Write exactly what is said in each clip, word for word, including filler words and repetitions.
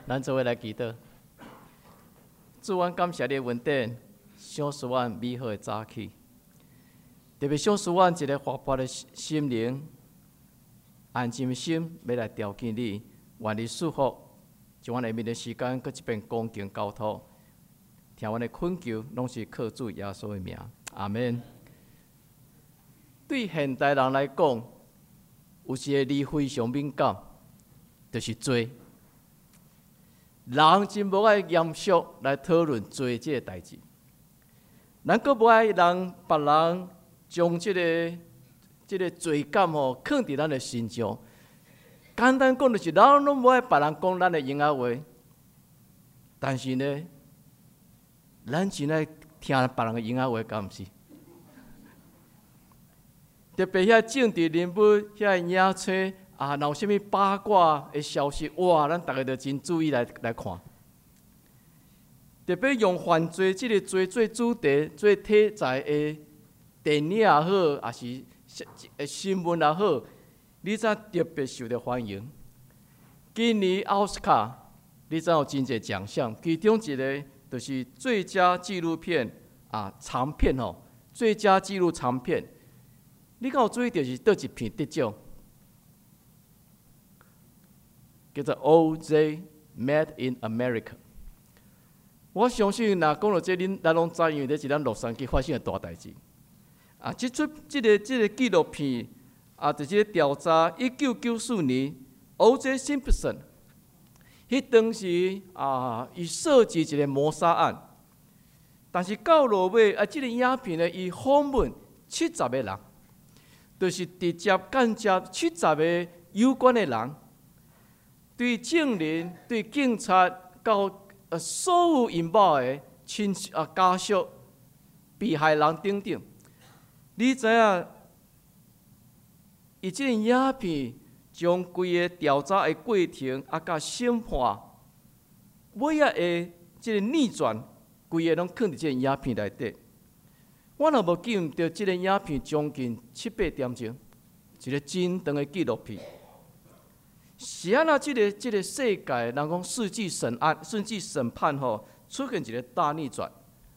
咱做伙来祈祷。主，阮感谢你的恩典，赏赐阮美好的早起，特别赏赐阮一个活泼的心灵、安静的心，要来调见你，愿你祝福，将阮下面的时间，搁一遍恭敬交托，听阮的恳求，拢是靠主耶稣的名，阿门。对现代人来讲，有一个字非常敏感，就是罪。人真无爱严肃来讨论罪这个代志，咱阁无爱让别人将这个这个罪感吼放伫咱的心上。简单讲，就是咱拢无爱别人讲咱的闲话，但是呢，咱真爱听别人的闲话，敢毋是？特别遐政治人物、遐野炊啊，若有啥物八卦的消息，哇，咱大家就真注意来来看。特别用犯罪这个罪做主题、做题材的电影也好，还是新闻也好，你知特别受到欢迎。今年奥斯卡，你知有真侪奖项，其中一个就是最佳纪录片啊长片吼，最佳纪录长片。你敢有注意到是倒一片得奖？叫做 O J Made in America。我相信，若讲到这，恁咱拢知，因为这是咱洛杉矶发生的大代志。啊，这出这个这个纪录片啊，就是调查一九九四年 O J Simpson， 迄当时啊，伊涉及一个谋杀案，但是到落尾啊，这个影片呢，伊访问七十个人。就是直接间接七十个有关的人，对证人、对警察到呃所有引爆的亲啊家属、被害人等等，你知影？伊即个影片将规个调查的过程啊，甲审判，尾仔的即个逆转，规个拢放伫即个影片内底。我若无记唔到，即个影片将近七八点钟，一个真长的纪录片。是安那？即个即个世界，人讲世纪审案、世纪审判吼，出现一个大逆转，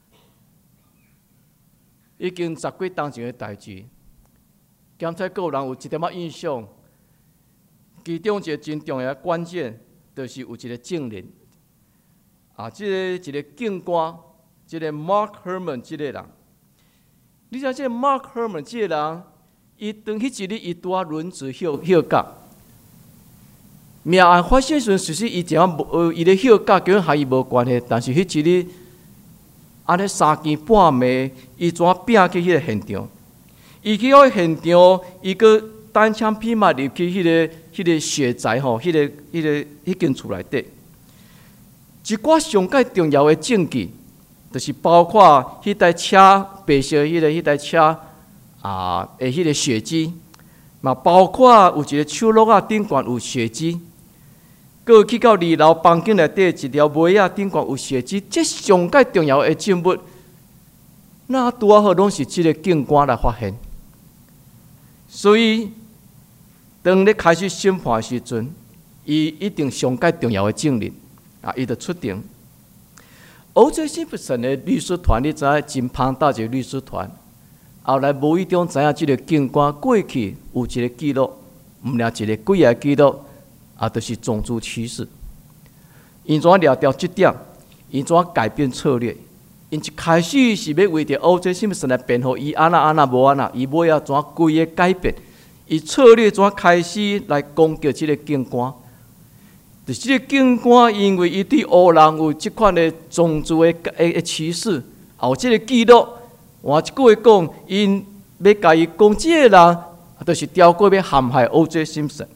已经十几当前的代志。检察个人有一点仔印象，其中一个真重要的关键，就是有一个证人，啊，即、个一个警官，即、个 Mark Herman 即个人。你知影这个 Mark Herman 这个人，伊当迄一日伊拄啊轮值休休假，命案发生时，其实伊怎啊无伊咧休假，跟和伊无关系。但是迄一日，安尼三更半暝，伊怎啊拼去迄个现场？伊去迄现场，伊个单枪匹马入去迄、那个迄、那个血宅吼，迄、那个迄、那个迄间厝内底，一寡上界重要的证据。就是包括迄台车白色迄个迄台车啊，诶，迄个血迹，嘛包括有一个手落啊顶悬有血迹，佮去到二楼房间内底一条尾仔顶悬有血迹，这上界重要的证物，那拄啊好拢是即个警官来发现。所以，当咧开始审判时阵，伊一定上界重要的证人啊，伊就出庭。O J Simpson 的律师团，你知影真庞大一个律师团。后来无意中知影，即个警官过去有一个记录，毋俩一个几个记录，啊，就是种族歧视。因怎掠到即点？因怎改变策略？因一开始是要为着 O J Simpson 来辩护，伊安那安那无安那，伊尾仔怎规个改变？伊策略怎开始来攻击即个警官？就是这个警官，因为伊对黑人有即款的种族的诶歧视，后即个记录，换一句话讲，因要甲伊讲，即个人就是调过要陷害 O J Simpson。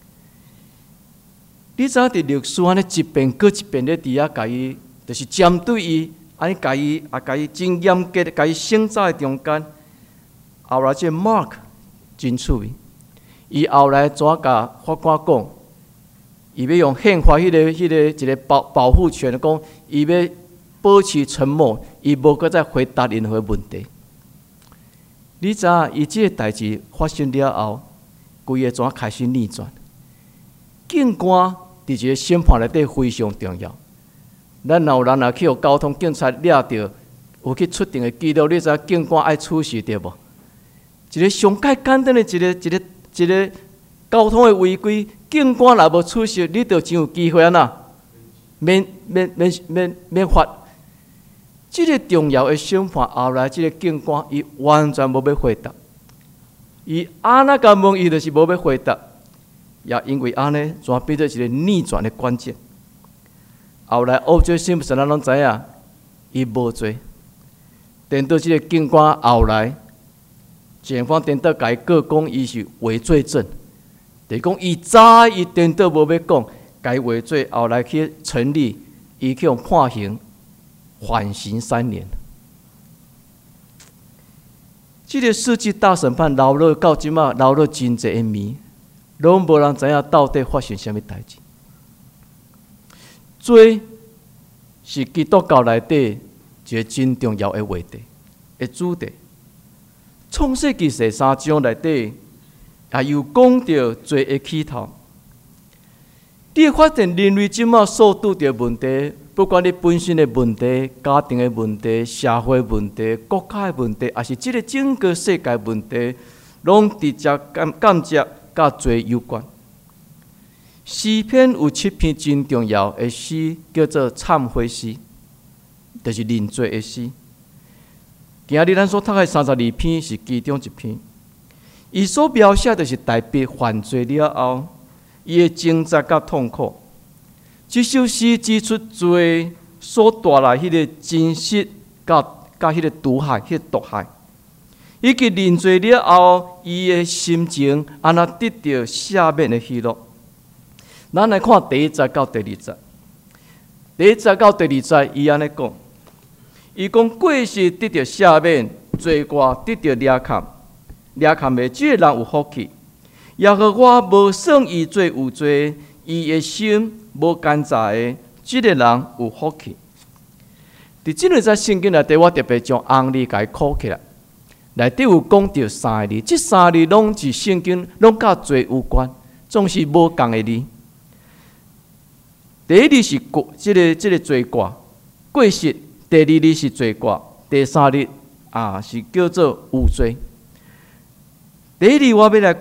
你知影伫历史安尼一遍搁一遍咧伫遐甲伊，就是针对伊，安尼甲伊啊甲伊真严格，甲伊审查的中间，后来即 Mark 真趣味，伊后来怎甲法官讲？伊要用宪法迄、那个、迄、那个一个保保护权，讲伊要保持沉默，伊无搁再回答任何问题。你知影，伊即个代志发生了后，规个怎开始逆转？警官伫一个审判内底非常重要。咱若有人若去互交通警察抓着，有去出庭的记录，你知影警官爱处死对无？一个上介简单的一个一个一个交通的违规，警官若无处死，你就真有机会啊呐，免免免免免罚。这个重要的审判后来，这个警官伊完全无要回答，伊安那甲问伊就是无要回答，也因为安尼，转变做一个逆转的关键。后来欧洲审判人拢知影，伊无罪。等到这个警官后来，检方等到甲伊告讲伊是伪罪证，就是讲伊早伊等到无要讲，甲伊伪罪，后来去成立，伊去用判刑，缓刑三年。这个世纪大审判留落到即马，留落真侪个谜，拢无人知影到底发生啥物代志。罪是基督教内底一个真重要的话题，的主题。创世纪十三章内底也有讲到罪的起头。你会发现人类即马所拄着问题，不管你本身的问题、家庭的问题、社会问题、国家的问题，还是这个整个世界问题，拢直接感感觉甲罪有关。诗篇有七篇真重要的诗，叫做忏悔诗，就是认罪的诗。今日咱所读的三十二篇是其中一篇，伊所描写的是大卫犯罪了后，伊的挣扎甲痛苦。这首诗指出罪所带来迄个真实甲甲迄个毒害、迄个毒害，以及认罪了后，伊的心情安那得到赦免的喜乐。咱来看第一节到第二节。第一节到第二节，伊安尼讲，伊讲过失得到赦免，罪过得到掠砍，掠砍的这个人有福气。耶和华无算伊做有罪，伊的心无奸诈的，这个人有福气。伫即两节圣经内底，我特别将红字甲伊扣起来，内底有讲到三个字，这三个字拢是圣经，拢甲罪有关，总是无共的字。第一字是过，这个这个罪过，过失；第二字是罪过，第三字啊是叫做有罪。第一字我要来讲，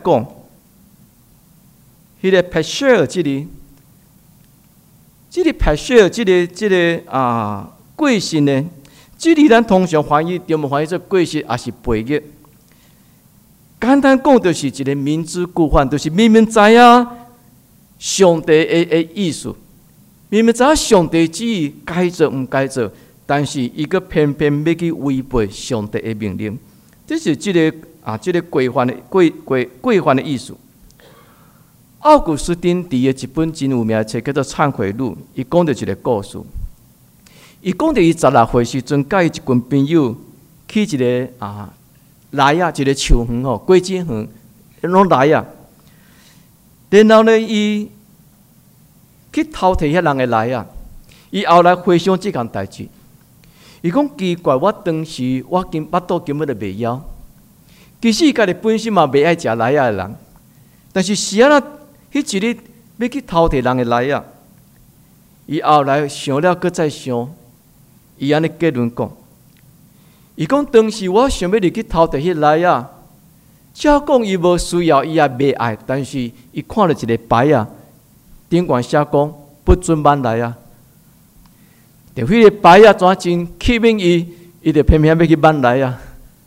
迄个 pasher 这里，这个 pasher 这个这个啊过失呢，这里咱通常翻译，中文翻译做过失，也是悖逆。简单讲，就是一个明知故犯，就是明明知影上帝的的意思。明明知影上帝旨意该做毋该做，但是伊阁偏偏要去违背上帝的命令，这是这个啊，这个规范的规规规范的意思。奥古斯丁伫的一本真有名的册叫做《忏悔录》，伊讲到一个故事。伊讲到伊十六岁时阵，甲伊一群朋友去一个啊来啊，一个树园吼，果子园，拢来啊。然后呢，伊去偷摕遐人的来啊！伊后来回想即件代志，伊讲奇怪，我当时我根巴肚根本就袂枵。其实伊家己本身嘛袂爱食来啊的人，但是是安那迄一日要去偷摕人的来啊！伊后来想了，搁再想，伊安尼结论讲，伊讲当时我想要入去偷摕迄来啊，照讲伊无需要，伊也袂爱，但是伊看了一个牌啊。顶悬写讲不准慢来啊！就迄个牌啊，怎真吸引伊，伊就偏偏要去慢来啊！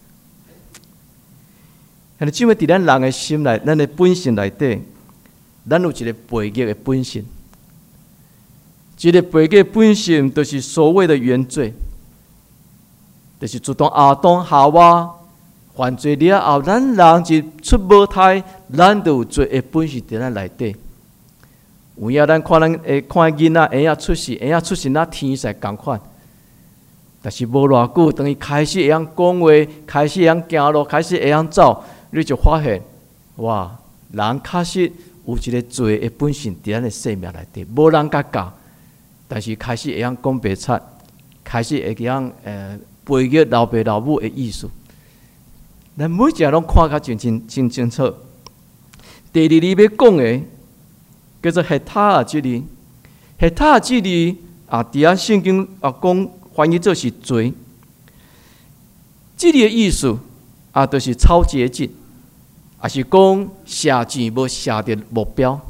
但是，只要伫咱人的心内，咱的本性内底，咱有一个悖逆的本性。这个悖逆本性，就是所谓的原罪，就是自从亚当夏娃犯罪了后，咱人一出母胎，咱就有罪的本性伫咱内底。有影咱看咱会看囡仔婴仔出世，婴仔出世那天使共款，但是无偌久，当伊开始会晓讲话，开始会晓行路，开始会晓走，你就发现，哇，人确实有一个罪的本性伫咱的生命内底，无人甲教，但是开始会晓讲白贼，开始会晓呃背逆老爸老母的意思，咱每一个拢看甲真真真清楚。第二，你要讲的。 叫做黑塔啊这里，黑塔这里啊，伫啊圣经啊讲翻译做是罪。这里的意思啊，就是超捷径，也是讲射箭无射到目标。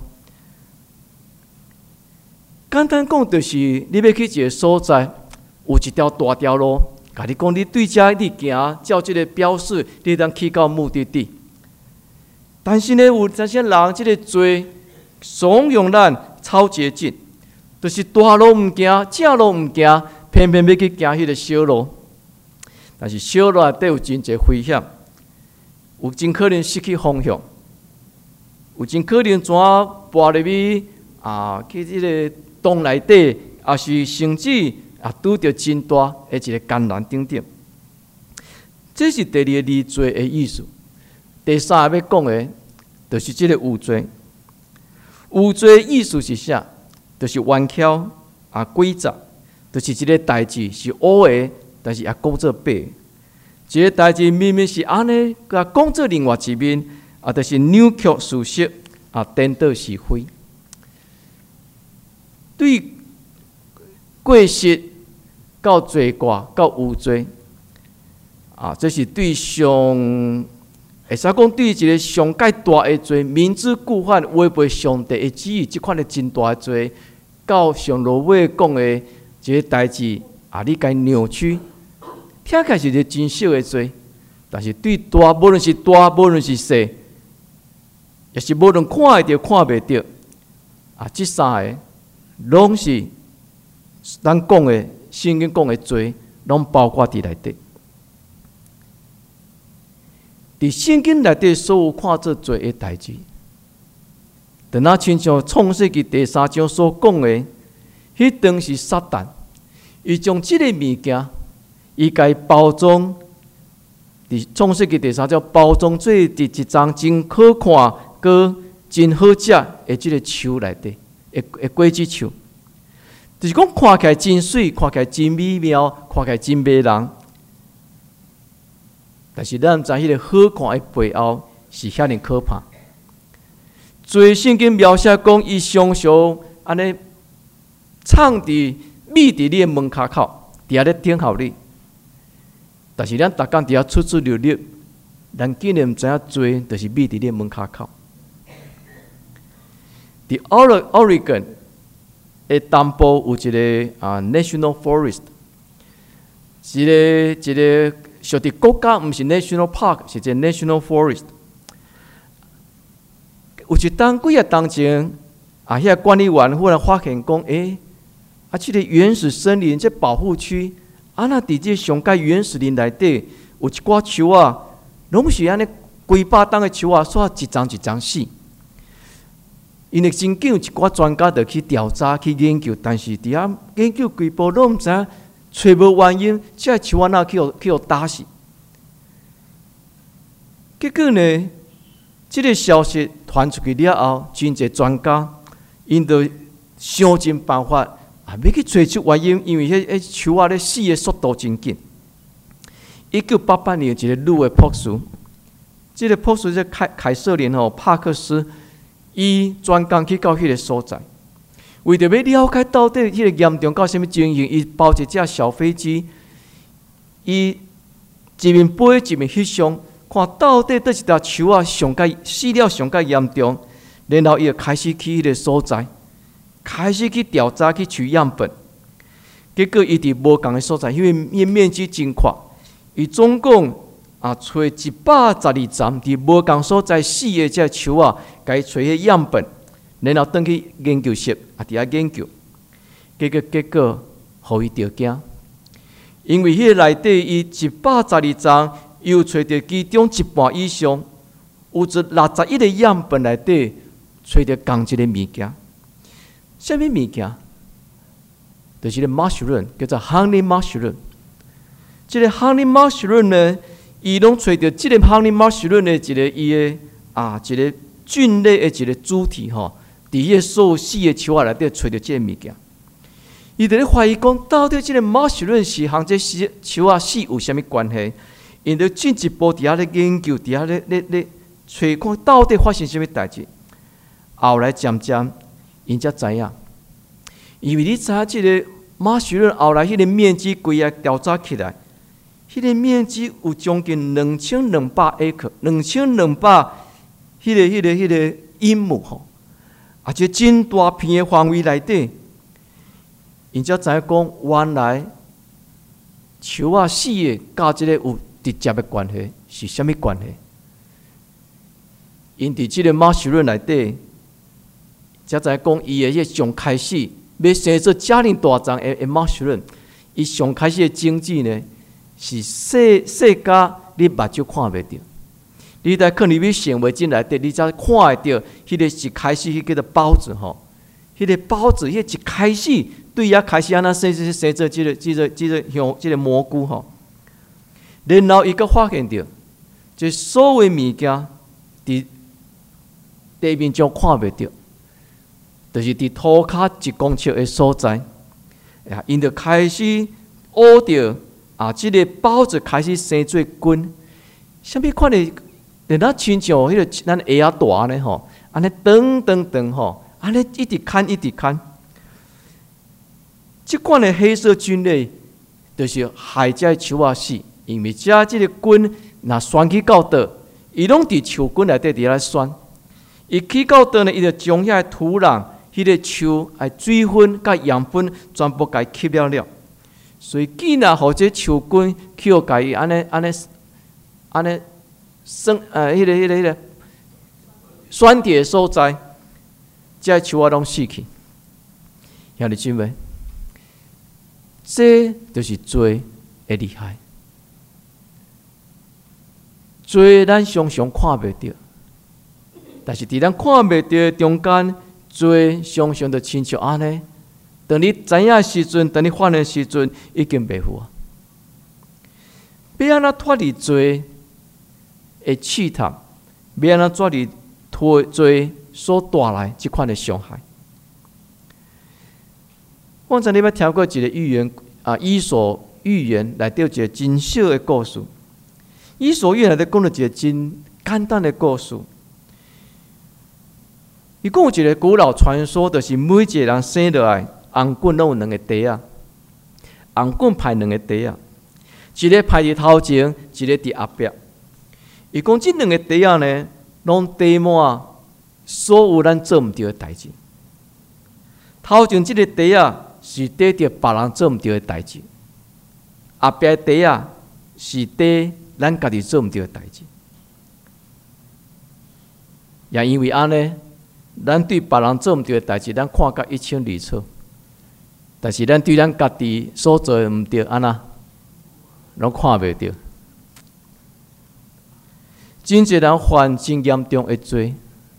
简单讲，就是你要去一个所在，有一条大条路，甲你讲，你对遮你行，照这个标示，你当去到目的地。但是呢，有这些人，这个罪怂恿咱超捷径，就是大路唔行，正路唔行，偏偏要去行迄个小路。但是小路内底有真侪危险，有真可能失去方向，有真可能怎跋入去啊？去这个洞内底，也是甚至啊拄着真大的一个艰难等等。这是第二个离罪的意思。第三个要讲的，就是这个有罪。有罪的意思是啥？就是弯巧啊诡诈，就是一个代志是乌的，但是也讲做白。一个代志明明是安尼，甲讲做另外一面，啊，就是扭曲事实，啊，颠倒是非。对过失到罪过到有罪，啊，这是对上会使讲对一个上介大的罪，明知故犯，违背上帝的旨意，这款的真大的罪，到上落尾讲的一个代志，啊，你该扭曲，听起来是一个真小的罪，但是对大，无论是大，无论是小，也是无论看会到看袂到，啊，这三个。拢是咱讲的圣经讲的罪，拢包括伫内底。伫圣经内底所有看做罪的代志，等那亲像创世纪第三章所讲的，迄当是撒旦，伊将即个物件，伊家包装，伫创世纪第三章包装做伫一张真可看、个真好食的即个树内底。会会果子树，就是讲看起来真水，看起来真美妙，看起来真迷人。但是咱知迄个好看的背后是遐尼可怕。最圣经描写讲，伊常常安尼藏伫密伫你的门骹口，伫遐咧等候你。但是咱逐工伫遐出出入入，咱竟然毋知影罪，就是密伫你的门骹口。伫 Oregon 的东部有一个啊 National Forest， 一个一个属伫国家，毋是 National Park， 是一个 National Forest。有一当几日当前，啊，遐管理员忽然发现讲，诶、欸，啊，这个原始森林这保护区，啊，那伫这上界原始林内底有一寡树啊，拢是安尼几百档的树啊，煞一丛一丛死。因为真紧有一寡专家就去调查、去研究，但是伫遐研究几步拢毋知影，找无原因，这树啊哪去互去互打死？结果呢，这个消息传出去了后，真侪专家因就想尽办法啊，要去找出原因，因为迄迄树啊咧死的速度真紧。一九八八年，一个女的博士，这个博士在凯凯瑟琳吼帕克斯。伊专工去到迄个所在，为着要了解到底迄个严重到什么情形，伊包一架小飞机，伊一面飞一面翕相，看到底倒一条树啊上介死了上介严重，然后伊就开始去迄个所在，开始去调查去取样本。结果伊伫无共的所在，因为伊面积真宽，伊总共啊，找一百十二站伫无共所在死的这树啊，该找迄样本，然后转去研究室啊，伫遐研究。结果结果，互伊着惊，因为迄个内底伊一百十二站，又找着其中一半以上，有一六十一个样本内底找着同一个物件。什么物件？就是个 mushroom， 叫做 honey mushroom。这个 honey mushroom 呢？伊拢找到即个 honey mushroom 的一个伊的啊一个菌类的一个主体吼，伫迄个所有死的树仔内底找到即个物件。伊伫咧怀疑讲，到底即个 mushroom 是和这树仔死有啥物关系？因着进一步伫遐咧研究，伫遐咧咧咧找看到底发生啥物代志。后来渐渐， 因才知影，因为你知影即个马其顿后来迄个面积规个调查起来，迄个面积有将近两千两百 acre， 两千两百迄个、迄个、迄个英亩吼，而且真大片的范围内底，因才知影讲原来树仔死的甲即个有直接的关系是啥物关系？因伫即个马其顿内底，才知影讲伊的迄上开始要生做遮尔大张的马其顿，伊上开始的经济呢？是世世界你目睭看袂到，你在可能你行为进内底，你才看会到。迄个一开始，迄叫做包子吼，迄个包子，迄一开始对遐开始安那生生生做即个、即个、即个像即个蘑菇吼。然后伊阁发现到，即所有物件伫地面上看袂到，就是伫土骹一公尺的所在，呀，因就开始学着。啊！即、这个包子开始生做根，啥物款的？连咱亲像迄个咱鞋仔大呢吼，安尼长长长吼，安尼一直看一直看。即款的黑色菌类，就是害遮树仔死，因为遮即个根若旋去到倒，伊拢伫树根内底伫咧旋。伊去到倒呢，伊就将遐土壤、迄、那个树诶水分甲养分全部甲伊吸了了。所以，既然互这树根去互家己安尼安尼安尼生呃，迄、那个迄、那个迄、那个酸碱所在，这树仔拢死去。兄弟姊妹，这就是罪的厉害。罪咱常常看袂到，但是伫咱看袂到的中间，罪常常就亲像安尼。等你知影时阵，等你发现时阵，已经袂赴啊！要安怎脱离罪的试探？要安怎脱离脱罪所带来即款的伤害？我昨日捌听过一个寓言啊，伊索寓言内底有一个真小的故事。伊索寓言内底讲了一个真简单的故事。伊讲有一个古老传说，就是每一个人生落来。红棍拢有两个袋啊，红棍派两个袋啊，一个派伫头前，一个伫后壁。伊讲即两个袋啊呢，拢缀满所有咱做毋到的代志。头前即个袋啊，是缀着别人做毋到的代志；后壁的袋啊，是缀咱家己做毋到的代志。也因为安尼，咱对别人做毋到的代志，咱看甲一清二楚。但是咱对咱家己所做的毋对，安那拢看袂到。真侪人犯真严重的罪，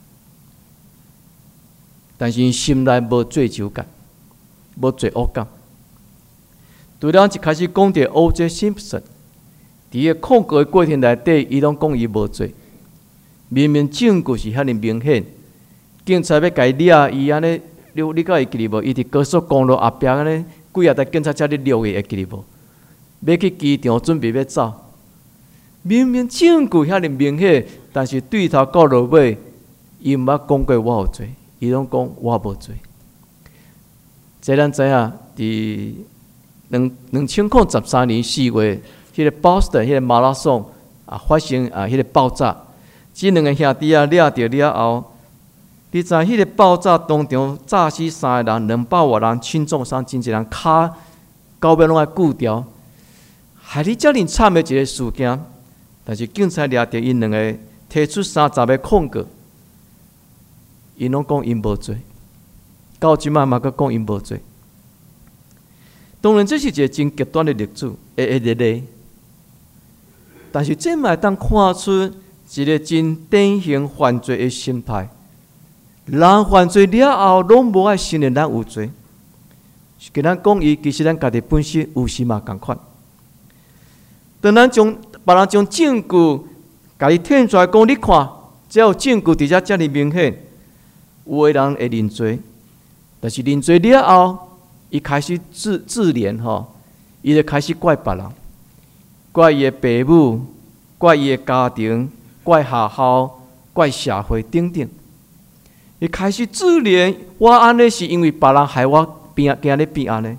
但是心内无罪疚感，无罪恶感。对咱一开始讲着 O J Simpson， 伫个控告的过程内底，伊拢讲伊无罪，明明证据是遐尼明显，警察要甲伊抓伊安尼。你你敢会记哩无？伊伫高速公路后壁安尼，几啊台警察车咧掠伊，会记哩无？要去机场准备要走，明明证据遐尼明显，但是对头到落尾，伊毋捌讲过我有罪，伊拢讲我无罪。这咱知影，伫两两千零十三年四月，迄、那个 Boston 迄个马拉松啊发生啊迄、那个爆炸，即两个兄弟啊掠着了后。你知迄个爆炸当场炸死三个人，两百外人轻重伤，真侪人骹到尾拢爱锯掉，害你遮尔惨的一个事件。但是警察掠着因两个，提出三十个控告，因拢讲因无罪，到即摆嘛阁讲因无罪。当然，这是一个真极端的例子，诶诶例例。但是这嘛当看出一个真典型犯罪的心态。人犯罪了后，拢无爱承认咱有罪，是跟咱讲伊，其实咱家己本身有时嘛共款。当咱将别人将证据家己摕出来讲，你看，只有证据伫遮遮尔明显，有的人会认罪，但是认罪了后，伊开始自自怜吼，伊就开始怪别人，怪伊的父母，怪伊的家庭，怪学校，怪社会等等。 伊开始自怜，我安尼是因为别人害我变今日变安尼。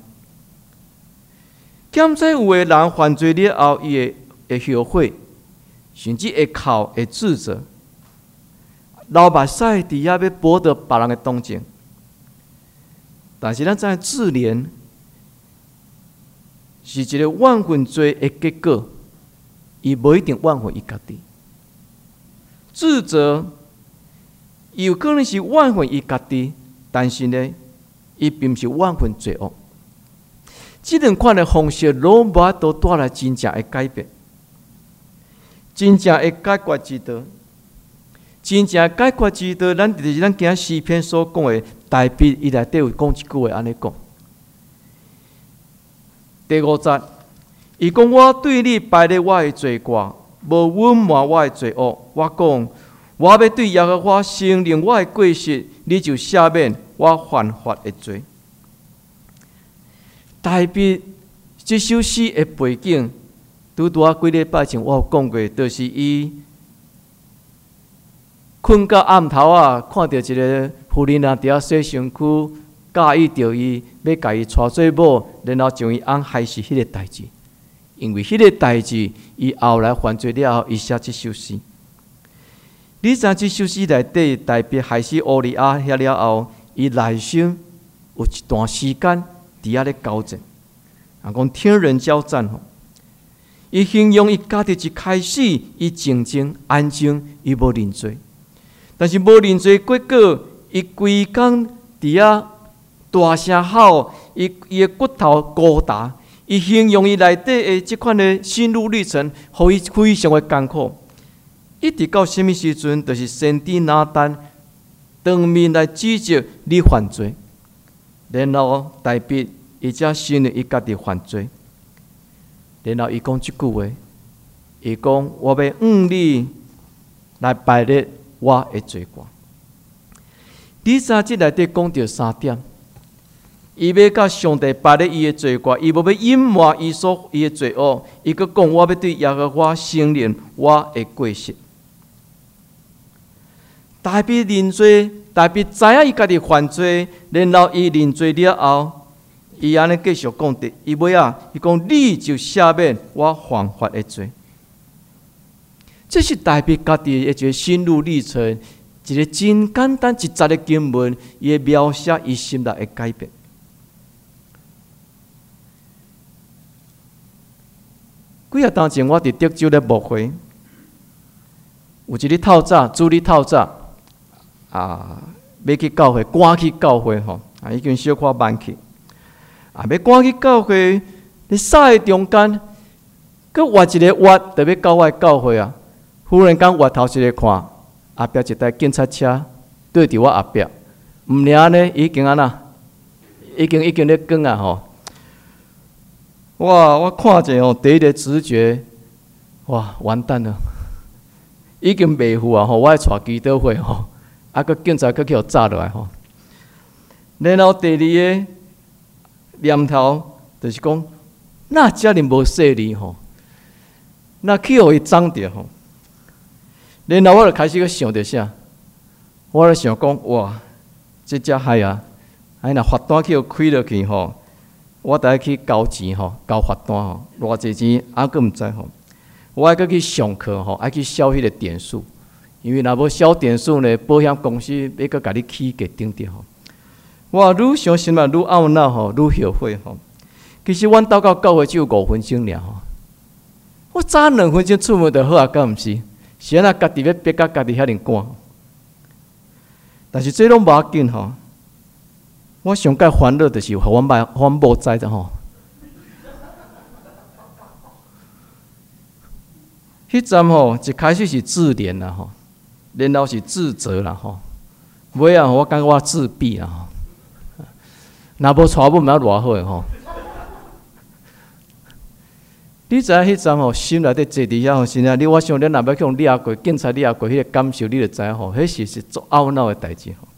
兼且有诶人犯罪了后，伊会会后悔，甚至会哭，会自责，流目屎伫遐要博得别人诶同情。但是咱知自怜是一个万分罪诶结果，伊无一定挽回伊家己。自责有可能是挽回伊家己，但是呢，伊并不是挽回罪恶。这两款的方式，拢无法度带来真正的改变，真正的解决之道。真正的解决之道，咱就是咱今诗篇所讲的，大卫伊内底有讲一句话，安尼讲。第五节，伊讲我对你摆咧我的罪过，无隐瞒我的罪恶。我讲，我要对耶和华承认我的过失，你就赦免我犯法的罪。大卫这首诗的背景，拄拄啊几礼拜前我有讲过，就是伊困到暗头啊，看到一个妇人啊伫遐洗身躯，介意着伊要甲伊娶做某，然后将伊翁害死迄个代志。因为迄个代志，伊后来犯罪了后，伊写这首诗。你知这首诗内底，大卫害死乌利亚遐了后，伊内心有一段时间。伫遐咧交战，啊，讲天人交战吼。伊形容伊家己一开始，伊静静安静，伊无认罪。但是无认罪结果，伊规工伫遐大声吼，伊伊的骨头高大。伊形容伊内底的即款的心路历程，互伊非常的艰苦。一直到什么时阵，就是先知拿单当面来指责你犯罪。然后大卫伊才承认伊家己犯罪，然后伊讲即句话，伊讲我要用你来摆列我的罪过。第三节内底讲到三点，伊要甲上帝摆列伊的罪过，伊无要隐瞒伊所伊的罪恶，伊阁讲我要对耶和华承认我的过失。大卫认罪，大卫知影伊家己犯罪，然后伊认罪了后，伊安尼继续讲的，伊尾啊，伊讲你就赦免我犯法的罪。这是大卫家己的一个心路历程，一个真简单一节的经文，伊会描写伊心内的改变。几日当前，我伫德州咧牧会，有一日透早，主日透早。啊，要去教会，赶去教会吼，啊，已经小可慢去。啊，要赶去教会，你煞的中间，佮挖一个挖，特别到我教会啊。忽然间挖头一个看，后壁一台警察车对伫我后壁，毋尔呢，已经安那，已经已经咧讲啊吼。哇！我看者吼，第一个直觉，哇，完蛋了，已经袂赴啊吼，我爱带祈祷会吼。啊！个警察佫去互炸落来吼，然后第二个念头就是讲，那遮尔无势力吼，那去互伊脏着吼。然后我就开始去想着啥，我就想讲，哇，这只害啊！哎，若罚单去互开落去吼，我得去交钱吼，交罚单吼，偌济钱啊，佫毋知吼。我爱佫去上课吼，爱去消迄个点数。因为若无小点数呢，保险公司要搁甲你起价顶着吼。我愈想心内愈懊恼吼，愈后悔吼。其实阮斗到教会只有五分钟尔吼，我早两分钟出门就好啊，敢毋是？是安那家己要逼甲家己遐尼赶。但是这拢无要紧吼。我上介烦恼就是互阮爸、阮某知的吼。迄阵吼一开始是自怜啦吼。然后是自责啦吼，尾啊我感觉我自闭啦吼，若无娶某毋知偌好诶吼。你知影迄阵吼，心内底坐伫遐吼，是啊，你我想咱若要去互掠过，警察掠过，迄个感受你就知影吼，迄是是足懊恼诶代志吼。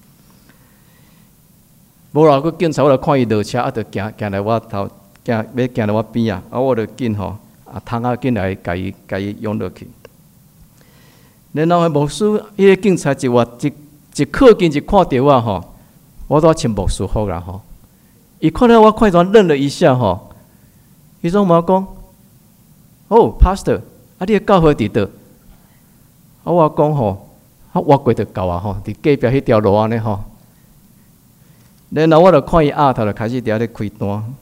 无啦，佫警察我来看伊落车，啊，着行行来我头，行要行来我边啊，啊，我着紧吼，啊，窗仔紧来，甲伊甲伊拥落去。然后牧师，迄个警察一话一一靠近一看到我吼，我都穿牧师服啦吼。伊看到我快转愣了一下吼，伊总问我讲：“哦 ，Pastor， 啊，你的教会伫倒？”啊，我讲吼，啊，我过就到啊吼，伫隔壁迄条路安尼吼。然后我就看伊额头就开始伫咧开单，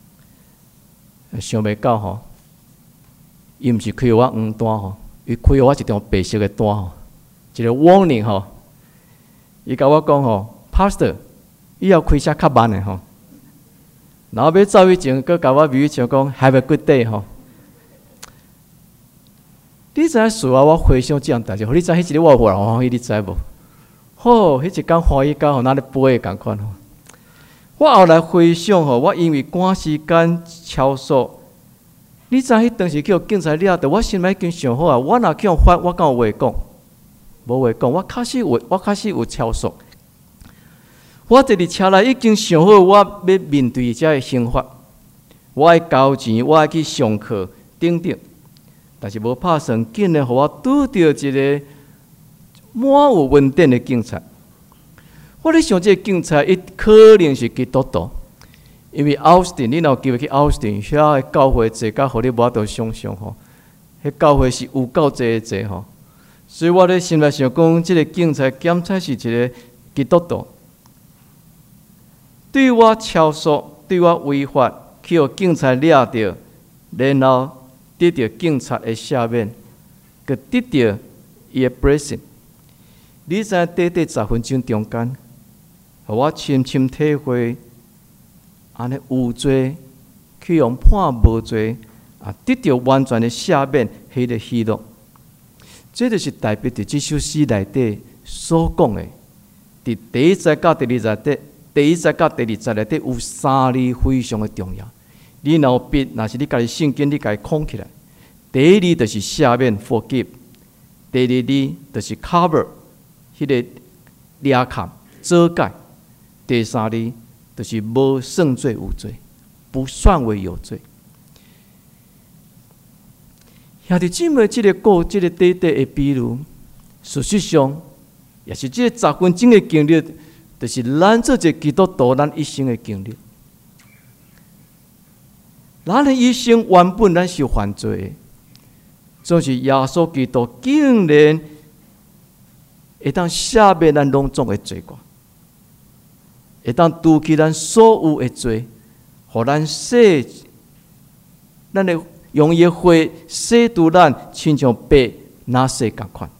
想袂到吼，伊毋是开我黄单吼，伊开我一张白色的单吼，一个 warning 吼。伊甲我讲吼 ，Pastor， 以后开车较慢的吼。然后要走以前，佮甲我微笑讲 Have a good day 吼。你知影事后我回想这样代志，你知迄一日我有偌欢喜，你知无？吼，迄一工欢喜到吼，那咧飞的共款吼。我后来回想吼，我因为赶时间超速，你知迄当时叫警察抓到，我心内已经想好啊，我若去互发，我敢有话讲？无话讲，我确实有，我确实有超速。我伫伫车内已经想好，我要面对遮个刑罚，我爱交钱，我爱去上课，等等。但是无拍算，竟然互我拄到一个满有稳定的警察。我咧想，这个警察伊可能是基督徒，因为奥斯汀，你若有机会去奥斯汀，遐个教会坐甲，互你无法度想象吼，迄教会是有够济个济吼。所以我咧心内想讲，这个警察检测是一个基督徒，对我超速，对我违法，去互警察抓到，然后得到警察的赦免，佮得到伊的 blessing。你知影短短十分钟中间，互我深深体会，安尼有罪去用判无罪，啊，得到完全的赦免，迄个喜乐。这就是代表伫这首诗内底所讲的，伫第一节到第二节底，第一节到第二节内底有三字非常的重要。你若有笔，若是你家己圣经，你家己框起来。第一字就是赦免 forgive， 第二字就是 cover， 迄个遮盖遮盖。第三字就是无算罪有罪，不算为有罪。兄弟姊妹，这个故，这个短短的比喻，事实上也是这个十分钟的经历，就是咱做一个基督徒，咱一生的经历。咱的一生原本咱是犯罪的，总是耶稣基督竟然会当赦免咱拢总的罪过，会当除去咱所有的罪，互咱洗，咱的用伊的血洗除咱，亲像白那洗共款。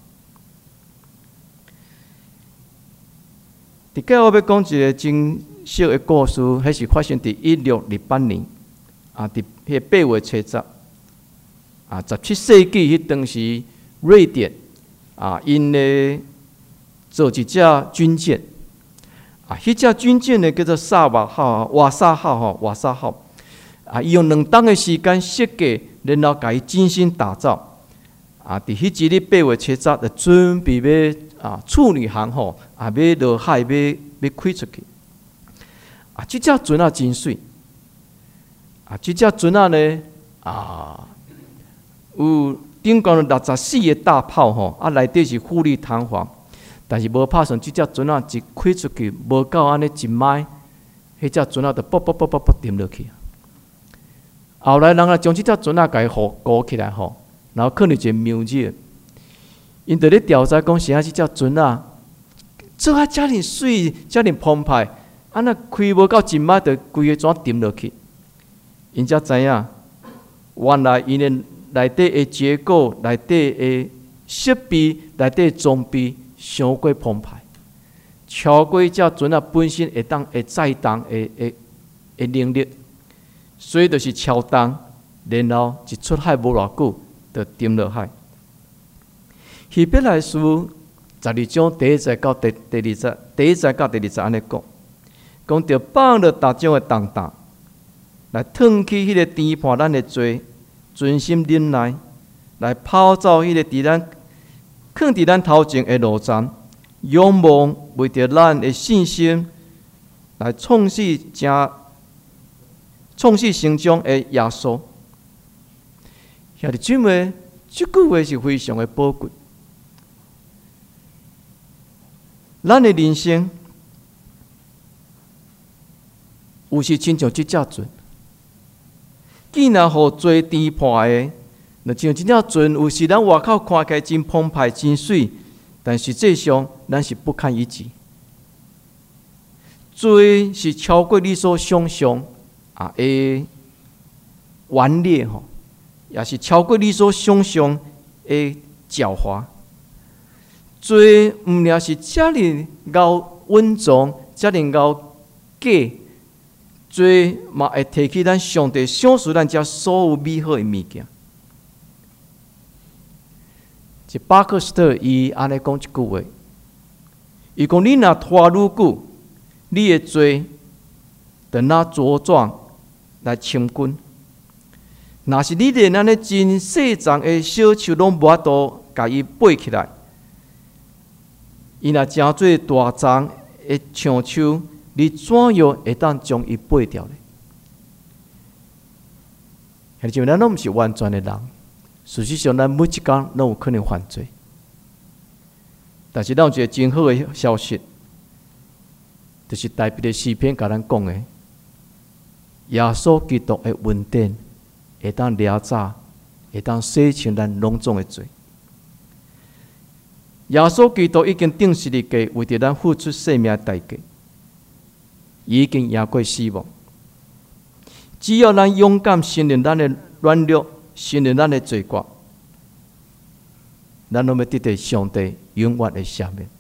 伫个我要讲一个真小的故事，迄是发生伫一六二八年。啊！伫迄八月初十，啊，十七世纪迄当时，瑞典啊，因咧做一只军舰，啊，迄只军舰呢叫做萨瓦号、瓦萨号吼、瓦萨号，啊，伊用两冬的时间设计，然后甲伊精心打造，啊，伫迄一日八月初十，就准备要啊处女航吼，啊，要落海，要要开出去，啊，即只船啊真水。啊，即只船啊呢，啊，有顶讲六十四个大炮吼，啊，内底是富丽堂皇，但是无拍算，即只船啊一开出去，无够安尼一迈，迄只船啊就啵啵啵啵啵沉落去。后来人啊将即只船啊甲伊护固起来吼，然后可能一个妙计，因着咧调查讲，是啊，即只船啊做啊遮尔水，遮尔澎湃，啊那开无到一迈，就规个船沉落去。因才知影，原来因的内底的结构、内底的设备、内底的装备，伤过澎湃，超过只船啊本身会当会载重的的的能力，所以就是超重，然后一出海无偌久，就沉落海。希伯来书十二章第一节到第第二节，第一节到第二节安尼讲，讲着放了大种的重担。来褪去迄个颠覆咱的罪，专心忍耐，来跑走迄个伫咱放伫咱头前的路障，仰望为着咱的信心，来创始正创始成终的耶稣。兄弟姊妹，这句话是非常的宝贵。 咱的人生有时亲像即只船，既然互做颠簸的，就像即只船，有时咱外口看起来真澎湃、真水，但实际上咱是不堪一击。水是超过你所想象啊的顽劣吼，也是超过你所想象的狡猾。水毋仅是遮尔够稳重，遮尔够假，水嘛会提起咱上帝赏赐咱遮所有美好的物件。即巴克斯特伊安尼讲一句话，伊讲：你若拖愈久，你的罪就那茁壮来侵军。若是你连安尼真细丛的小树拢无法度甲伊爬起来，伊若真做大丛的橡树，你怎样会当将伊爬掉呢？而且咱拢毋是完全的人，事实上咱每一天拢有可能犯罪。但是咱有一个真好的消息，就是大卫的诗篇甲咱讲的，耶稣基督的恩典会当掠走，会当洗清咱拢总的罪。耶稣基督已经定时立价，为着咱付出生命的代价，已经赢过死亡。只要咱勇敢承认咱的软弱，承认咱的罪过，咱拢要得到上帝永远的赦免。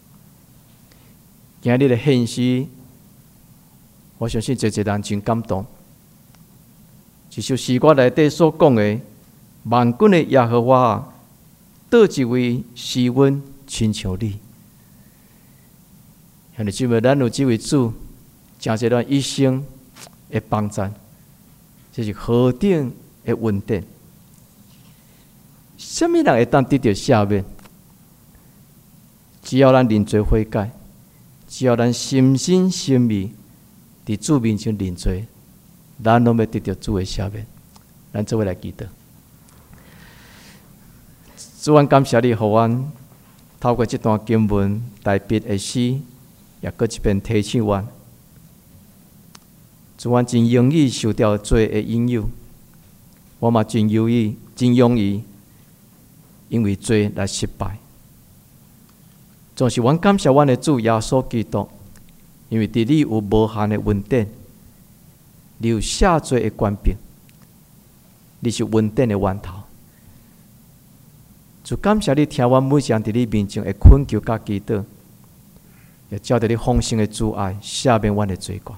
今日的现实，我相信一个人真感动。一首诗歌内底所讲的，万军的耶和华啊，倒一位是阮亲像你。兄弟姊妹，咱有这位主，真是咱一生的帮助，这是何等的恩典！什么人会当得到赦免？只要咱认罪悔改，只要咱心心心意伫主面前认罪，咱拢要得到主的赦免。咱做伙来祈祷。主，阮感谢你，互阮透过这段经文，大笔的诗，也搁一遍提醒阮。主，阮真容易受到罪的引诱，我嘛真容易、真容易因为罪来失败。总是阮感谢阮的主耶稣基督，因为伫你有无限的恩典，你有赦罪的权柄，你是恩典的源头。主，感谢你听阮每项伫你面前的恳求甲祈祷，也照着你丰盛的主爱赦免阮的罪过。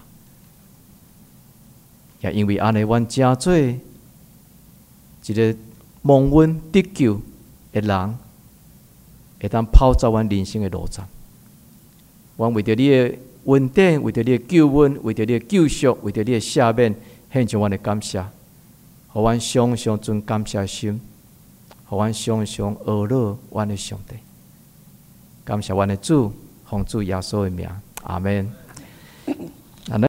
也因为安尼，阮真做一个蒙恩得救的人，会当跑走阮人生的路站。阮为着你的恩典，为着你的救恩，为着你的救赎，为着你的赦免，献上阮的感谢，互阮常常存感谢心，互阮常常学乐阮的上帝。感谢阮的主，奉主耶稣的名，阿门。